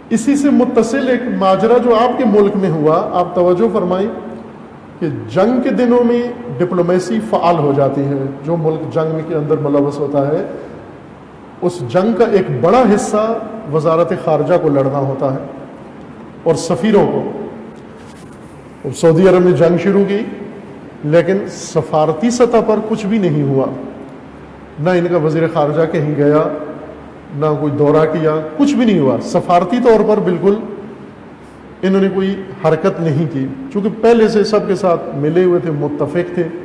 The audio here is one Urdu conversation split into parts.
اسی سے متصل ایک ماجرا جو آپ کے ملک میں ہوا، آپ توجہ فرمائیں کہ جنگ کے دنوں میں ڈپلومیسی فعال ہو جاتی ہے. جو ملک جنگ کے اندر ملوث ہوتا ہے اس جنگ کا ایک بڑا حصہ وزارت خارجہ کو لڑنا ہوتا ہے اور سفیروں کو. سعودی عرب نے جنگ شروع کی لیکن سفارتی سطح پر کچھ بھی نہیں ہوا، نہ ان کا وزیر خارجہ کہیں گیا، نہ کوئی دورہ کیا، کچھ بھی نہیں ہوا. سفارتی طور پر بالکل انہوں نے کوئی حرکت نہیں کی، چونکہ پہلے سے سب کے ساتھ ملے ہوئے تھے، متفق تھے.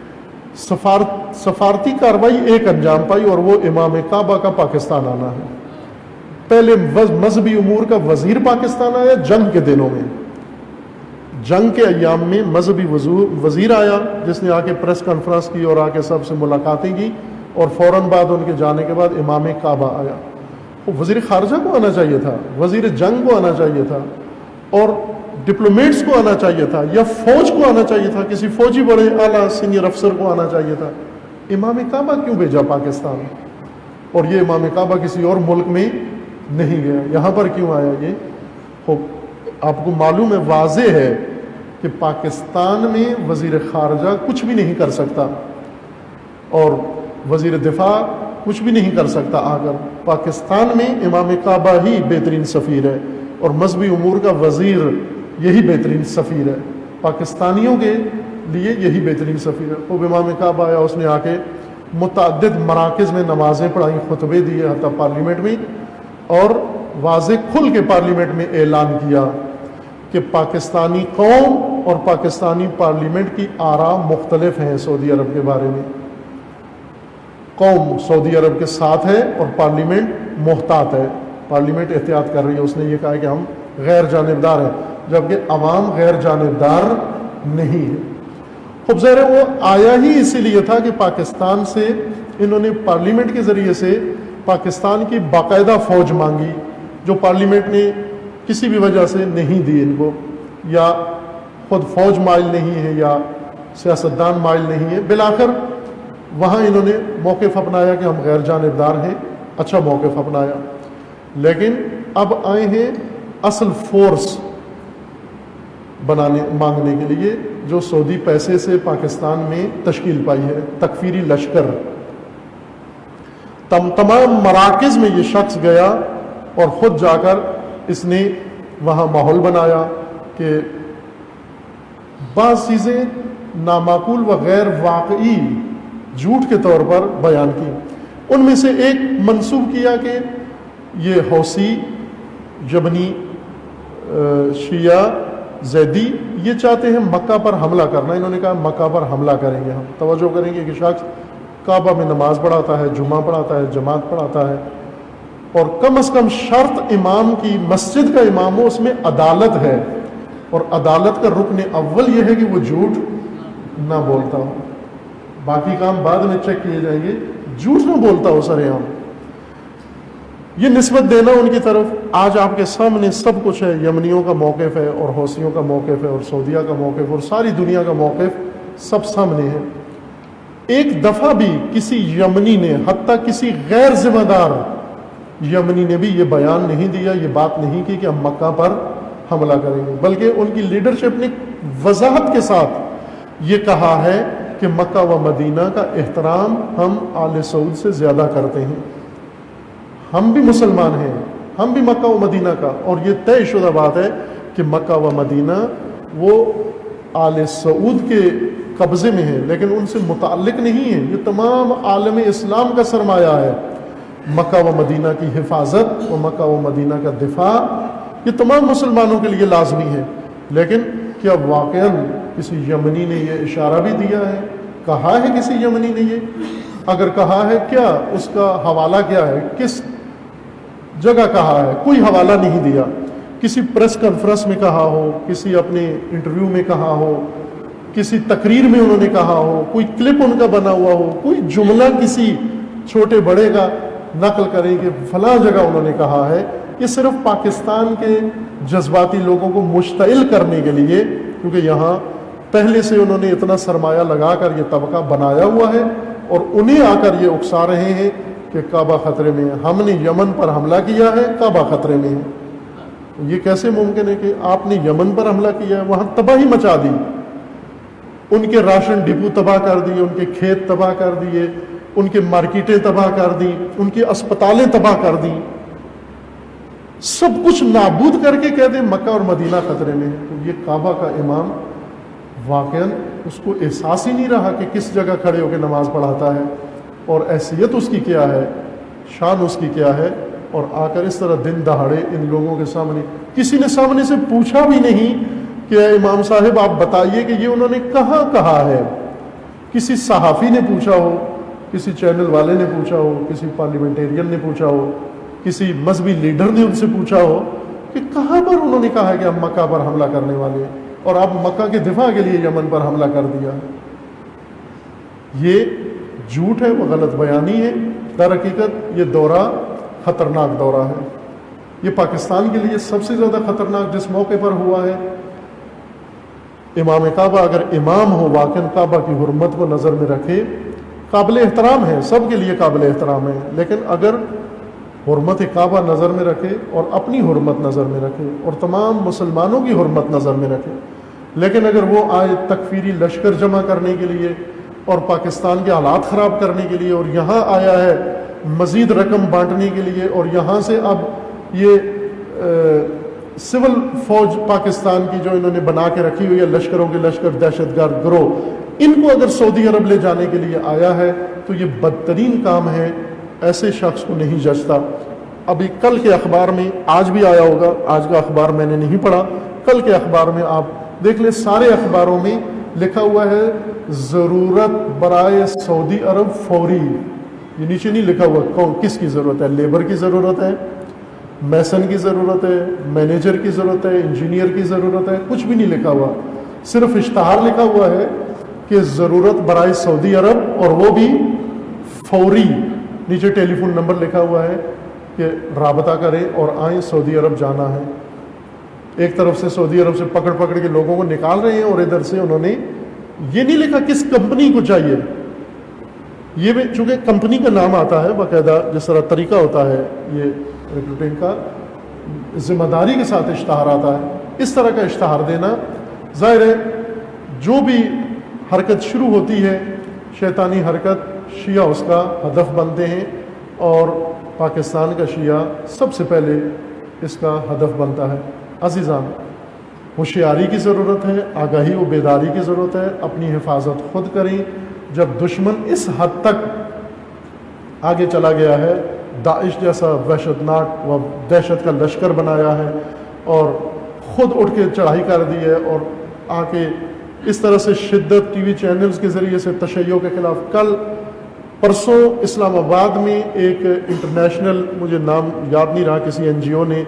سفارتی کارروائی ایک انجام پائی اور وہ امام کعبہ کا پاکستان آنا ہے. پہلے مذہبی امور کا وزیر پاکستان آیا جنگ کے دنوں میں. جنگ کے ایام میں مذہبی وزیر آیا جس نے آ کے پریس کانفرنس کی اور آ کے سب سے ملاقاتیں کی، اور فوراً بعد ان کے جانے کے بعد امام کعبہ آیا. وزیر خارجہ کو آنا چاہیے تھا، وزیر جنگ کو آنا چاہیے تھا، اور ڈپلومیٹس کو آنا چاہیے تھا، یا فوج کو آنا چاہیے تھا، کسی فوجی بڑے اعلیٰ سینئر افسر کو آنا چاہیے تھا. امام کعبہ کیوں بھیجا پاکستان؟ اور یہ امام کعبہ کسی اور ملک میں نہیں گیا، یہاں پر کیوں آیا؟ یہ آپ کو معلوم ہے، واضح ہے کہ پاکستان میں وزیر خارجہ کچھ بھی نہیں کر سکتا اور وزیر دفاع کچھ بھی نہیں کر سکتا. اگر پاکستان میں امام کعبہ ہی بہترین سفیر ہے اور مذہبی امور کا وزیر یہی بہترین سفیر ہے، پاکستانیوں کے لیے یہی بہترین سفیر ہے. خوب امام کعبہ آیا، اس نے آ کے متعدد مراکز میں نمازیں پڑھائیں، خطبے دیے، حتیٰ پارلیمنٹ میں، اور واضح کھل کے پارلیمنٹ میں اعلان کیا کہ پاکستانی قوم اور پاکستانی پارلیمنٹ کی آراء مختلف ہیں سعودی عرب کے بارے میں. قوم سعودی عرب کے ساتھ ہے اور پارلیمنٹ محتاط ہے، پارلیمنٹ احتیاط کر رہی ہے. اس نے یہ کہا کہ ہم غیر جانبدار ہیں، جبکہ عوام غیر جانبدار نہیں ہے. خوب ظاہر ہے وہ آیا ہی اسی لیے تھا کہ پاکستان سے انہوں نے پارلیمنٹ کے ذریعے سے پاکستان کی باقاعدہ فوج مانگی، جو پارلیمنٹ نے کسی بھی وجہ سے نہیں دی ان کو، یا خود فوج مائل نہیں ہے یا سیاستدان مائل نہیں ہے. بالآخر وہاں انہوں نے موقف اپنایا کہ ہم غیر جانبدار ہیں، اچھا موقف اپنایا. لیکن اب آئے ہیں اصل فورس مانگنے کے لیے، جو سعودی پیسے سے پاکستان میں تشکیل پائی ہے، تکفیری لشکر. تمام مراکز میں یہ شخص گیا اور خود جا کر اس نے وہاں ماحول بنایا کہ بعض چیزیں نامعقول و غیر واقعی جھوٹ کے طور پر بیان کی. ان میں سے ایک منسوب کیا کہ یہ حوثی یمنی شیعہ زیدی یہ چاہتے ہیں مکہ پر حملہ کرنا. انہوں نے کہا مکہ پر حملہ کریں گے، ہم توجہ کریں گے کہ شخص کعبہ میں نماز پڑھاتا ہے، جمعہ پڑھاتا ہے، جماعت پڑھاتا ہے، اور کم از کم شرط امام کی، مسجد کا امام ہو، اس میں عدالت ہے، اور عدالت کا رکن اول یہ ہے کہ وہ جھوٹ نہ بولتا ہو. باقی کام بعد میں چیک کیے جائیں گے، جھوٹ نہ بولتا ہو سر عام. یہ نسبت دینا ان کی طرف. آج آپ کے سامنے سب کچھ ہے، یمنیوں کا موقف ہے اور حوثیوں کا موقف ہے اور سعودیہ کا موقف اور ساری دنیا کا موقف سب سامنے ہے. ایک دفعہ بھی کسی یمنی نے، حتیٰ کسی غیر ذمہ دار یمنی نے بھی یہ بیان نہیں دیا، یہ بات نہیں کی کہ ہم مکہ پر حملہ کریں گے، بلکہ ان کی لیڈرشپ نے وضاحت کے ساتھ یہ کہا ہے کہ مکہ و مدینہ کا احترام ہم آل سعود سے زیادہ کرتے ہیں. ہم بھی مسلمان ہیں، ہم بھی مکہ و مدینہ کا، اور یہ طے شدہ بات ہے کہ مکہ و مدینہ وہ آل سعود کے قبضے میں ہے، لیکن ان سے متعلق نہیں ہے. یہ تمام عالم اسلام کا سرمایہ ہے. مکہ و مدینہ کی حفاظت و مکہ و مدینہ کا دفاع یہ تمام مسلمانوں کے لیے لازمی ہے. لیکن کیا واقعاً کسی یمنی نے یہ اشارہ بھی دیا ہے؟ کہا ہے کسی یمنی نے یہ؟ اگر کہا ہے کیا اس کا حوالہ کیا ہے؟ کس جگہ کہا ہے؟ کوئی حوالہ نہیں دیا. کسی پریس کانفرنس میں کہا ہو، کسی اپنے انٹرویو میں کہا ہو، کسی تقریر میں انہوں نے کہا ہو، کوئی کلپ ان کا بنا ہوا ہو، کوئی جملہ کسی چھوٹے بڑے کا نقل کریں کہ فلاں جگہ انہوں نے کہا ہے. یہ صرف پاکستان کے جذباتی لوگوں کو مشتعل کرنے کے لیے، کیونکہ یہاں پہلے سے انہوں نے اتنا سرمایہ لگا کر یہ طبقہ بنایا ہوا ہے، اور انہیں آ کر یہ اکسا رہے ہیں کہ کعبہ خطرے میں ہے. ہم نے یمن پر حملہ کیا ہے، کعبہ خطرے میں ہے. یہ کیسے ممکن ہے کہ آپ نے یمن پر حملہ کیا ہے، وہاں تباہی مچا دی، ان کے راشن ڈپو تباہ کر دیے، ان کے کھیت تباہ کر دیے، ان کے مارکیٹیں تباہ کر دیں، ان کی اسپتالیں تباہ کر دیں، سب کچھ نابود کر کے کہہ دیں مکہ اور مدینہ خطرے میں ہے۔ تو یہ کعبہ کا امام واقعاً اس کو احساس ہی نہیں رہا کہ کس جگہ کھڑے ہو کے نماز پڑھاتا ہے اور حیثیت اس کی کیا ہے، شان اس کی کیا ہے، اور آ کر اس طرح دن دہاڑے ان لوگوں کے سامنے، کسی نے سامنے سے پوچھا بھی نہیں کہ اے امام صاحب آپ بتائیے کہ یہ انہوں نے کہاں کہا ہے۔ کسی صحافی نے پوچھا ہو، کسی چینل والے نے پوچھا ہو، کسی پارلیمنٹیرین نے پوچھا ہو، کسی مذہبی لیڈر نے ان سے پوچھا ہو کہ کہاں پر انہوں نے کہا ہے کہ ہم مکہ پر حملہ کرنے والے ہیں، اور آپ مکہ کے دفاع کے لیے یمن پر حملہ کر دیا۔ یہ جھوٹ ہے، وہ غلط بیانی ہے۔ در حقیقت یہ دورہ خطرناک دورہ ہے، یہ پاکستان کے لیے سب سے زیادہ خطرناک جس موقع پر ہوا ہے۔ امام کعبہ اگر امام ہو واقعاً کعبہ کی حرمت کو نظر میں رکھے، قابل احترام ہے، سب کے لیے قابل احترام ہے، لیکن اگر حرمت کعبہ نظر میں رکھے اور اپنی حرمت نظر میں رکھے اور تمام مسلمانوں کی حرمت نظر میں رکھے، لیکن اگر وہ آئے تکفیری لشکر جمع کرنے کے لیے اور پاکستان کے حالات خراب کرنے کے لیے، اور یہاں آیا ہے مزید رقم بانٹنے کے لیے، اور یہاں سے اب یہ سول فوج پاکستان کی جو انہوں نے بنا کے رکھی ہوئی ہے، لشکروں کے لشکر، دہشت گرد گروہ، ان کو اگر سعودی عرب لے جانے کے لیے آیا ہے تو یہ بدترین کام ہے، ایسے شخص کو نہیں جچتا۔ ابھی کل کے اخبار میں، آج بھی آیا ہوگا، آج کا اخبار میں نے نہیں پڑھا، کل کے اخبار میں آپ دیکھ لیں، سارے اخباروں میں لکھا ہوا ہے ضرورت برائے سعودی عرب فوری۔ یہ نیچے نہیں لکھا ہوا کون کس کی ضرورت ہے، لیبر کی ضرورت ہے، میسن کی ضرورت ہے، مینیجر کی ضرورت ہے، انجینئر کی ضرورت ہے، کچھ بھی نہیں لکھا ہوا، صرف اشتہار لکھا ہوا ہے کہ ضرورت برائے سعودی عرب، اور وہ بھی فوری۔ نیچے ٹیلی فون نمبر لکھا ہوا ہے کہ رابطہ کریں اور آئیں، سعودی عرب جانا ہے۔ ایک طرف سے سعودی عرب سے پکڑ پکڑ کے لوگوں کو نکال رہے ہیں، اور ادھر سے انہوں نے یہ نہیں لکھا کس کمپنی کو چاہیے۔ یہ بھی چونکہ کمپنی کا نام آتا ہے باقاعدہ، جس طرح طریقہ ہوتا ہے یہ ریکروٹنگ کا، ذمہ داری کے ساتھ اشتہار آتا ہے، اس طرح کا اشتہار دینا، ظاہر ہے جو بھی حرکت شروع ہوتی ہے شیطانی حرکت، شیعہ اس کا ہدف بنتے ہیں، اور پاکستان کا شیعہ سب سے پہلے اس کا ہدف بنتا ہے۔ عزیزان، ہوشیاری کی ضرورت ہے، آگاہی و بیداری کی ضرورت ہے، اپنی حفاظت خود کریں۔ جب دشمن اس حد تک آگے چلا گیا ہے، داعش جیسا وحشت ناک و دہشت کا لشکر بنایا ہے، اور خود اٹھ کے چڑھائی کر دی ہے، اور آ کے اس طرح سے شدت ٹی وی چینلز کے ذریعے سے تشیع کے خلاف، کل پرسوں اسلام آباد میں ایک انٹرنیشنل، مجھے نام یاد نہیں رہا، کسی این جی او نے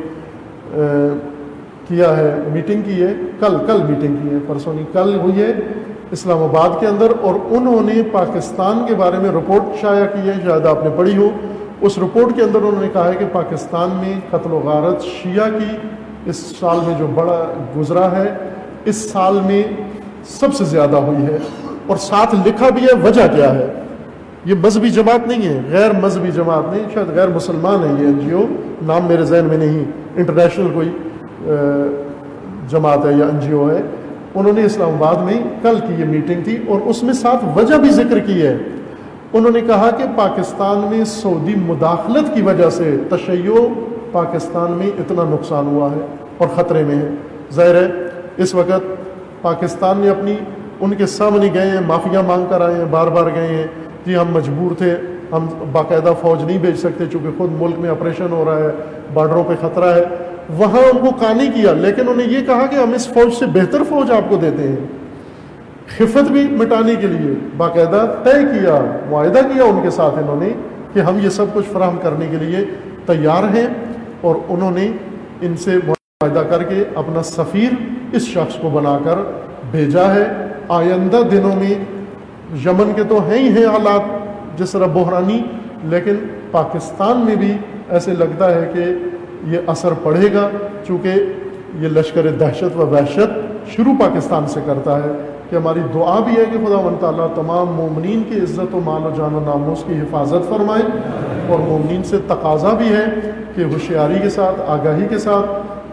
کیا ہے، میٹنگ کی ہے، کل میٹنگ کی ہے، پرسوں نہیں، کل ہوئی ہے اسلام آباد کے اندر، اور انہوں نے پاکستان کے بارے میں رپورٹ شائع کی ہے، شاید آپ نے پڑھی ہو۔ اس رپورٹ کے اندر انہوں نے کہا ہے کہ پاکستان میں قتل و غارت شیعہ کی اس سال میں جو بڑا گزرا ہے، اس سال میں سب سے زیادہ ہوئی ہے، اور ساتھ لکھا بھی ہے وجہ کیا ہے۔ یہ مذہبی جماعت نہیں ہے، غیر مذہبی جماعت نہیں، شاید غیر مسلمان ہے یہ این جی او، نام میرے ذہن میں نہیں، انٹرنیشنل کوئی جماعت ہے یا این جی او ہے۔ انہوں نے اسلام آباد میں کل کی یہ میٹنگ تھی، اور اس میں ساتھ وجہ بھی ذکر کی ہے۔ انہوں نے کہا کہ پاکستان میں سعودی مداخلت کی وجہ سے تشیع پاکستان میں اتنا نقصان ہوا ہے اور خطرے میں ہے۔ ظاہر ہے اس وقت پاکستان نے اپنی، ان کے سامنے گئے ہیں، معافیاں مانگ کر آئے ہیں، بار بار گئے ہیں، جی ہم مجبور تھے، ہم باقاعدہ فوج نہیں بھیج سکتے چونکہ خود ملک میں آپریشن ہو رہا ہے، بارڈروں پہ خطرہ ہے، وہاں ان کو قانی کیا، لیکن انہوں نے یہ کہا کہ ہم اس فوج سے بہتر فوج آپ کو دیتے ہیں۔ خفت بھی مٹانے کے لیے باقاعدہ طے کیا، معاہدہ کیا ان کے ساتھ انہوں نے کہ ہم یہ سب کچھ فراہم کرنے کے لیے تیار ہیں، اور انہوں نے ان سے معاہدہ کر کے اپنا سفیر اس شخص کو بنا کر بھیجا ہے۔ آئندہ دنوں میں یمن کے تو ہیں ہی ہیں حالات جس طرح بحرانی، لیکن پاکستان میں بھی ایسے لگتا ہے کہ یہ اثر پڑے گا، چونکہ یہ لشکر دہشت و وحشت شروع پاکستان سے کرتا ہے۔ کہ ہماری دعا بھی ہے کہ خداوند تعالیٰ تمام مومنین کی عزت و مال و جان و ناموس کی حفاظت فرمائے، اور مومنین سے تقاضا بھی ہے کہ ہوشیاری کے ساتھ، آگاہی کے ساتھ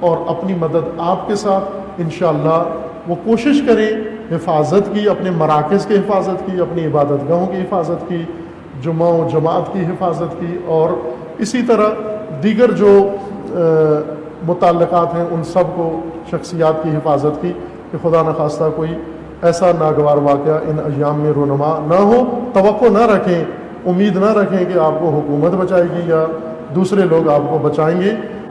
اور اپنی مدد آپ کے ساتھ انشاءاللہ وہ کوشش کریں حفاظت کی، اپنے مراکز کی حفاظت کی، اپنی عبادت گاہوں کی حفاظت کی، جمعہ و جماعت کی حفاظت کی، اور اسی طرح دیگر جو متعلقات ہیں ان سب کو شخصیات کی حفاظت کی، کہ خدا نخواستہ کوئی ایسا ناگوار واقعہ ان ایام میں رونما نہ ہو۔ توقع نہ رکھیں، امید نہ رکھیں کہ آپ کو حکومت بچائے گی یا دوسرے لوگ آپ کو بچائیں گے،